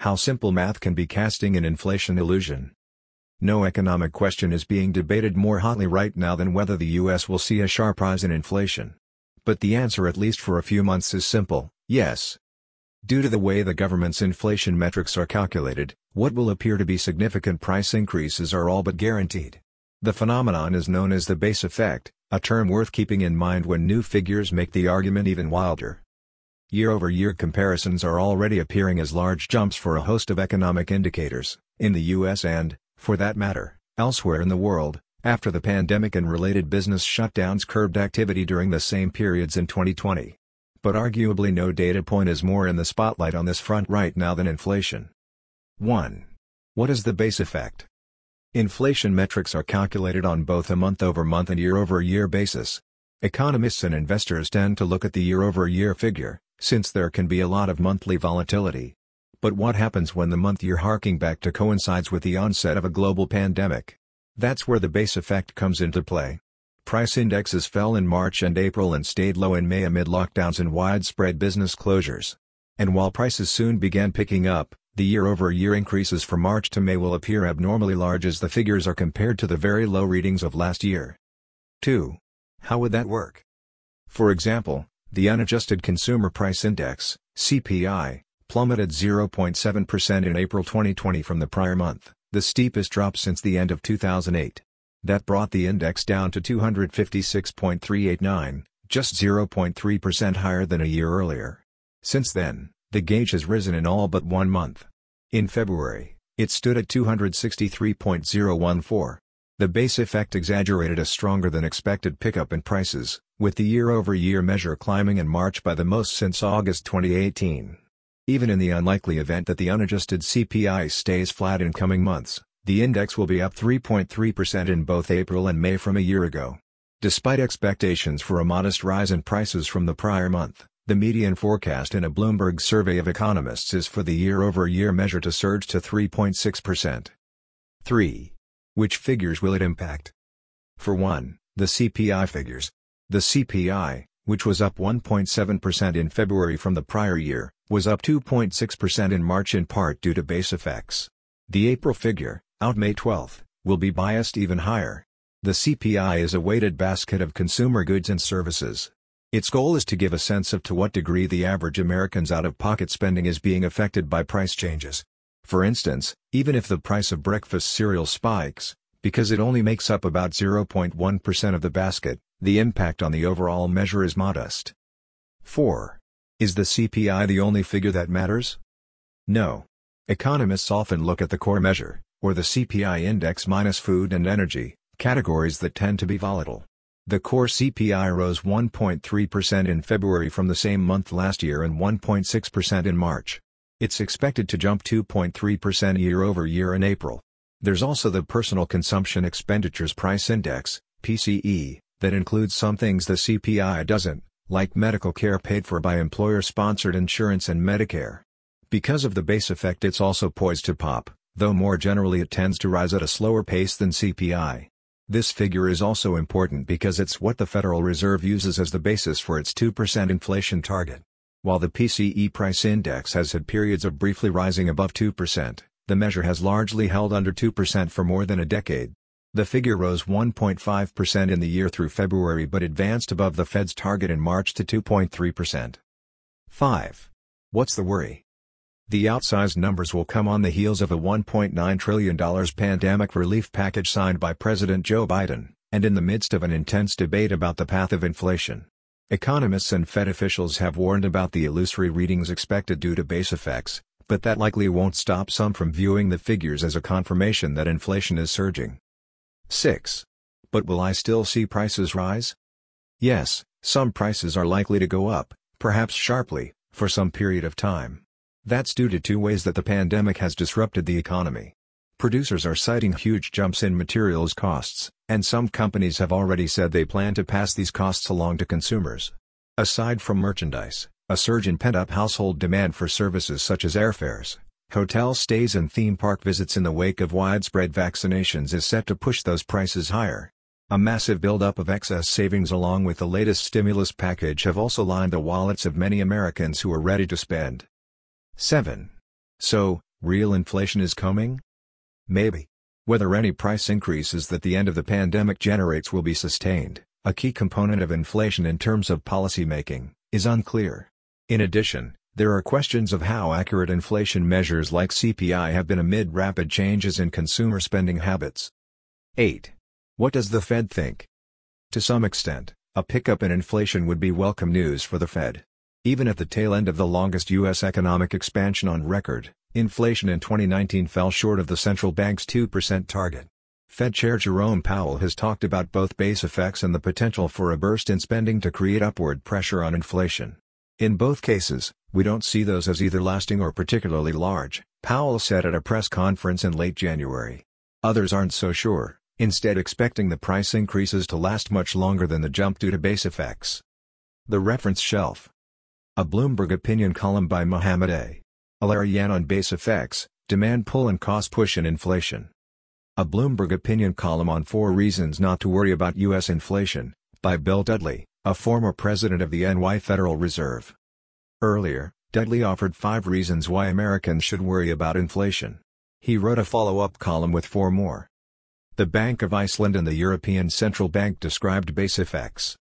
How simple math can be casting an inflation illusion. No economic question is being debated more hotly right now than whether the US will see a sharp rise in inflation. But the answer, at least for a few months, is simple: yes. Due to the way the government's inflation metrics are calculated, what will appear to be significant price increases are all but guaranteed. The phenomenon is known as the base effect, a term worth keeping in mind when new figures make the argument even wilder. Year-over-year comparisons are already appearing as large jumps for a host of economic indicators, in the US and, for that matter, elsewhere in the world, after the pandemic and related business shutdowns curbed activity during the same periods in 2020. But arguably no data point is more in the spotlight on this front right now than inflation. 1. What is the base effect? Inflation metrics are calculated on both a month-over-month and year-over-year basis. Economists and investors tend to look at the year-over-year figure, since there can be a lot of monthly volatility. But what happens when the month you're harking back to coincides with the onset of a global pandemic? That's where the base effect comes into play. Price indexes fell in March and April and stayed low in May amid lockdowns and widespread business closures. And while prices soon began picking up, the year-over-year increases from March to May will appear abnormally large as the figures are compared to the very low readings of last year. 2. How would that work? For example, the unadjusted Consumer Price Index, CPI, plummeted 0.7% in April 2020 from the prior month, the steepest drop since the end of 2008. That brought the index down to 256.389, just 0.3% higher than a year earlier. Since then, the gauge has risen in all but 1 month. In February, it stood at 263.014. The base effect exaggerated a stronger than expected pickup in prices, with the year-over-year measure climbing in March by the most since August 2018. Even in the unlikely event that the unadjusted CPI stays flat in coming months, the index will be up 3.3% in both April and May from a year ago. Despite expectations for a modest rise in prices from the prior month, the median forecast in a Bloomberg survey of economists is for the year-over-year measure to surge to 3.6%. 3. Which figures will it impact? For one, the CPI figures. The CPI, which was up 1.7% in February from the prior year, was up 2.6% in March in part due to base effects. The April figure, out May 12, will be biased even higher. The CPI is a weighted basket of consumer goods and services. Its goal is to give a sense of to what degree the average American's out-of-pocket spending is being affected by price changes. For instance, even if the price of breakfast cereal spikes, because it only makes up about 0.1% of the basket, the impact on the overall measure is modest. 4. Is the CPI the only figure that matters? No. Economists often look at the core measure, or the CPI index minus food and energy, categories that tend to be volatile. The core CPI rose 1.3% in February from the same month last year and 1.6% in March. It's expected to jump 2.3% year-over-year in April. There's also the Personal Consumption Expenditures Price Index, PCE, that includes some things the CPI doesn't, like medical care paid for by employer-sponsored insurance and Medicare. Because of the base effect, it's also poised to pop, though more generally it tends to rise at a slower pace than CPI. This figure is also important because it's what the Federal Reserve uses as the basis for its 2% inflation target. While the PCE price index has had periods of briefly rising above 2%, the measure has largely held under 2% for more than a decade. The figure rose 1.5% in the year through February but advanced above the Fed's target in March to 2.3%. 5. What's the worry? The outsized numbers will come on the heels of a $1.9 trillion pandemic relief package signed by President Joe Biden, and in the midst of an intense debate about the path of inflation. Economists and Fed officials have warned about the illusory readings expected due to base effects, but that likely won't stop some from viewing the figures as a confirmation that inflation is surging. 6. But will I still see prices rise? Yes, some prices are likely to go up, perhaps sharply, for some period of time. That's due to two ways that the pandemic has disrupted the economy. Producers are citing huge jumps in materials costs, and some companies have already said they plan to pass these costs along to consumers. Aside from merchandise, a surge in pent-up household demand for services such as airfares, hotel stays and theme park visits in the wake of widespread vaccinations is set to push those prices higher. A massive buildup of excess savings along with the latest stimulus package have also lined the wallets of many Americans who are ready to spend. 7. So, Real inflation is coming? Maybe. Whether any price increases that the end of the pandemic generates will be sustained, a key component of inflation in terms of policymaking, is unclear. In addition, there are questions of how accurate inflation measures like CPI have been amid rapid changes in consumer spending habits. 8. What does the Fed think? To some extent, a pickup in inflation would be welcome news for the Fed. Even at the tail end of the longest U.S. economic expansion on record, inflation in 2019 fell short of the central bank's 2% target. Fed Chair Jerome Powell has talked about both base effects and the potential for a burst in spending to create upward pressure on inflation. In both cases, we don't see those as either lasting or particularly large, Powell said at a press conference in late January. Others aren't so sure, instead expecting the price increases to last much longer than the jump due to base effects. The reference shelf. A Bloomberg opinion column by Mohammed A. Al-Aryan on base effects, demand pull and cost push in inflation. A Bloomberg opinion column on 4 reasons not to worry about U.S. inflation, by Bill Dudley, a former president of the NY Federal Reserve. Earlier, Dudley offered 5 reasons why Americans should worry about inflation. He wrote a follow-up column with 4 more. The Bank of Iceland and the European Central Bank described base effects.